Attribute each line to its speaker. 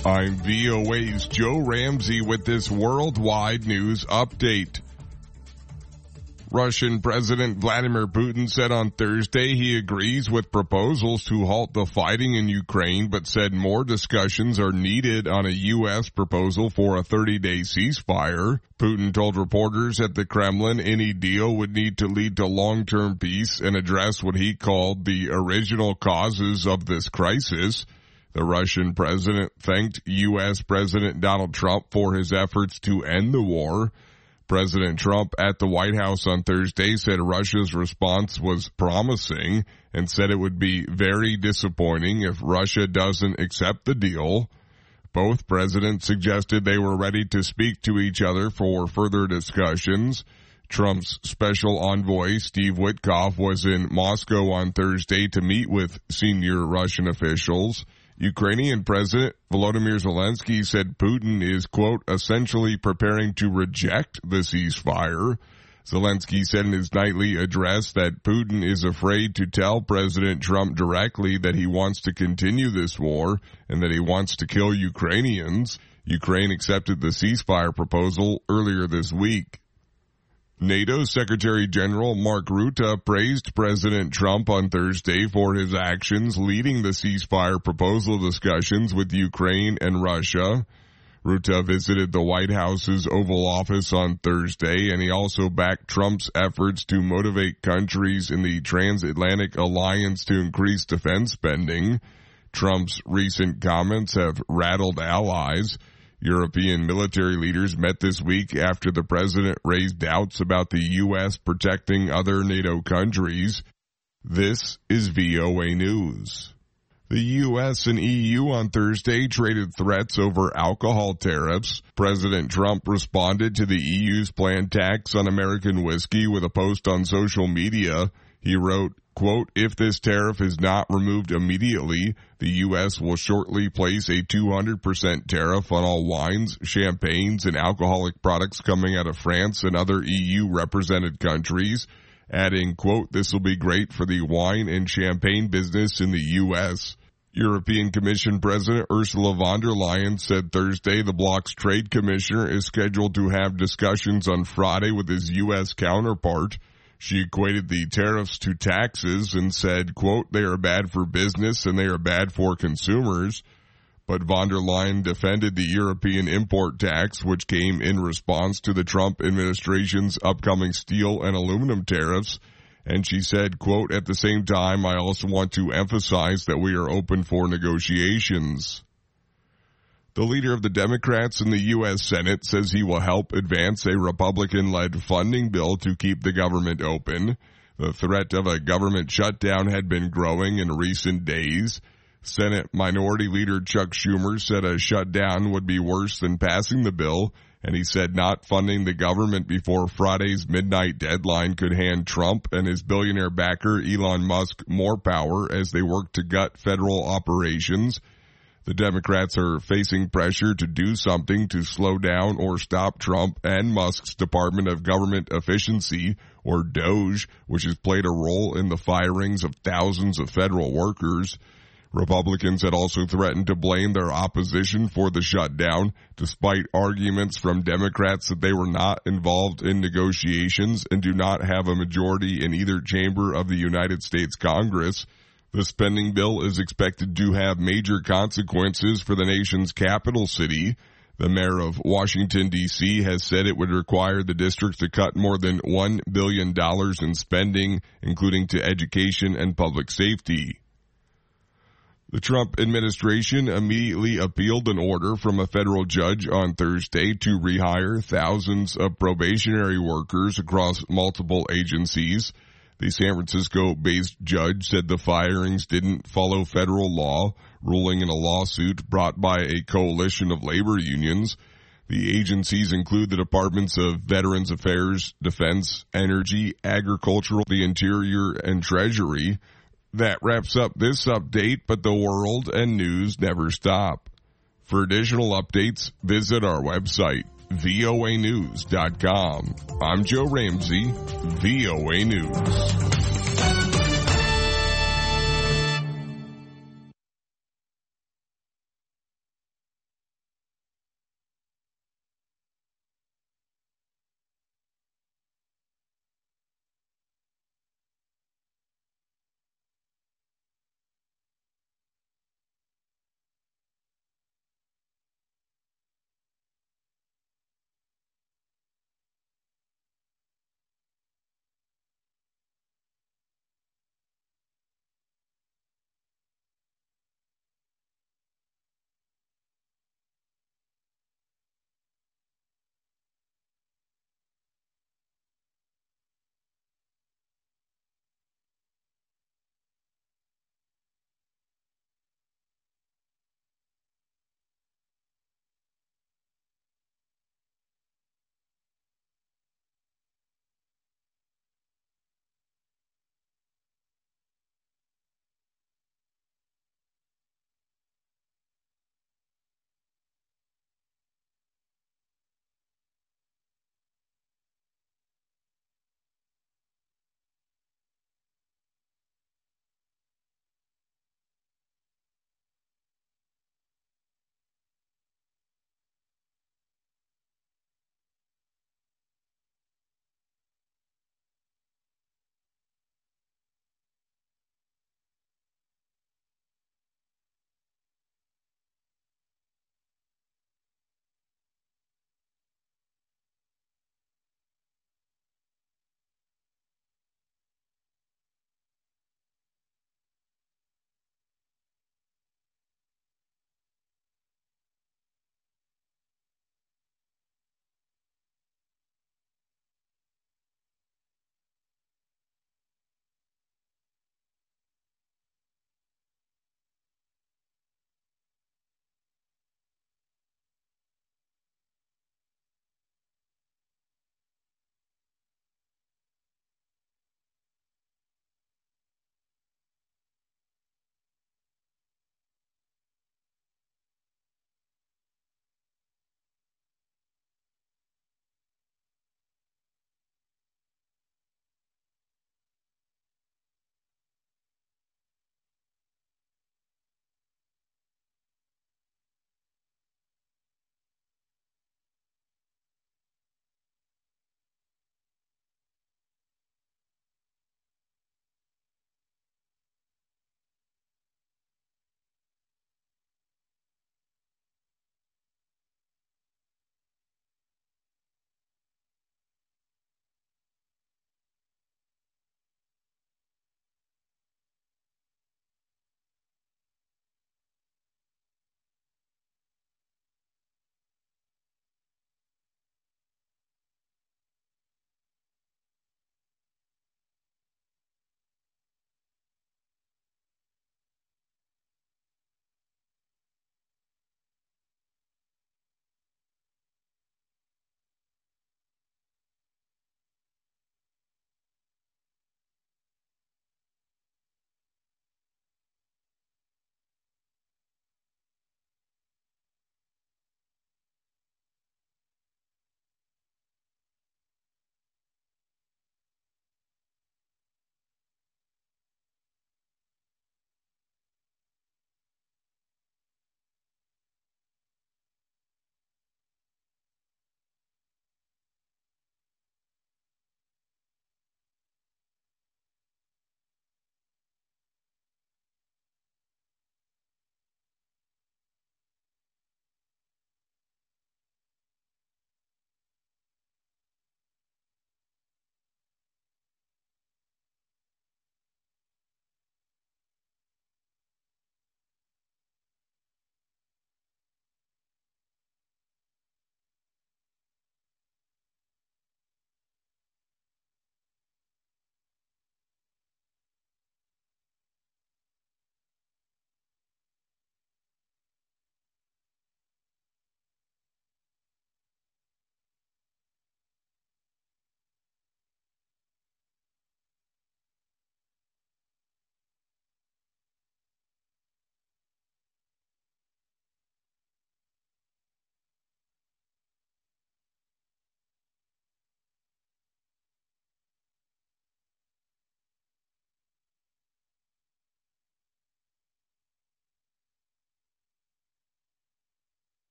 Speaker 1: I'm VOA's Joe Ramsey with this worldwide news update. Russian President Vladimir Putin said on Thursday he agrees with proposals to halt the fighting in Ukraine, but said more discussions are needed on a U.S. proposal for a 30-day ceasefire. Putin told reporters at the Kremlin any deal would need to lead to long-term peace and address what he called the original causes of this crisis. The Russian president thanked U.S. President Donald Trump for his efforts to end the war. President Trump at the White House on Thursday said Russia's response was promising and said it would be very disappointing if Russia doesn't accept the deal. Both presidents suggested they were ready to speak to each other for further discussions. Trump's special envoy, Steve Witkoff, was in Moscow on Thursday to meet with senior Russian officials. Ukrainian President Volodymyr Zelensky said Putin is, quote, essentially preparing to reject the ceasefire. Zelensky said in his nightly address that Putin is afraid to tell President Trump directly that he wants to continue this war and that he wants to kill Ukrainians. Ukraine accepted the ceasefire proposal earlier this week. NATO Secretary General Mark Rutte praised President Trump on Thursday for his actions leading the ceasefire proposal discussions with Ukraine and Russia. Rutte visited the White House's Oval Office on Thursday, and he also backed Trump's efforts to motivate countries in the transatlantic alliance to increase defense spending. Trump's recent comments have rattled allies. European military leaders met this week after the president raised doubts about the U.S. protecting other NATO countries. This is VOA News. The U.S. and EU on Thursday traded threats over alcohol tariffs. President Trump responded to the EU's planned tax on American whiskey with a post on social media. He wrote, quote, if this tariff is not removed immediately, the U.S. will shortly place a 200% tariff on all wines, champagnes, and alcoholic products coming out of France and other EU-represented countries, adding, quote, this will be great for the wine and champagne business in the U.S. European Commission President Ursula von der Leyen said Thursday the bloc's trade commissioner is scheduled to have discussions on Friday with his U.S. counterpart. She equated the tariffs to taxes and said, quote, they are bad for business and they are bad for consumers. But von der Leyen defended the European import tax, which came in response to the Trump administration's upcoming steel and aluminum tariffs. And she said, quote, at the same time, I also want to emphasize that we are open for negotiations. The leader of the Democrats in the U.S. Senate says he will help advance a Republican-led funding bill to keep the government open. The threat of a government shutdown had been growing in recent days. Senate Minority Leader Chuck Schumer said a shutdown would be worse than passing the bill, and he said not funding the government before Friday's midnight deadline could hand Trump and his billionaire backer Elon Musk more power as they work to gut federal operations. The Democrats are facing pressure to do something to slow down or stop Trump and Musk's Department of Government Efficiency, or DOGE, which has played a role in the firings of thousands of federal workers. Republicans had also threatened to blame their opposition for the shutdown, despite arguments from Democrats that they were not involved in negotiations and do not have a majority in either chamber of the United States Congress. The spending bill is expected to have major consequences for the nation's capital city. The mayor of Washington, D.C. has said it would require the district to cut more than $1 billion in spending, including to education and public safety. The Trump administration immediately appealed an order from a federal judge on Thursday to rehire thousands of probationary workers across multiple agencies. The San Francisco-based judge said the firings didn't follow federal law, ruling in a lawsuit brought by a coalition of labor unions. The agencies include the Departments of Veterans Affairs, Defense, Energy, Agricultural, the Interior, and Treasury. That wraps up this update, but the world and news never stop. For additional updates, visit our website, voanews.com. I'm Joe Ramsey, VOA News.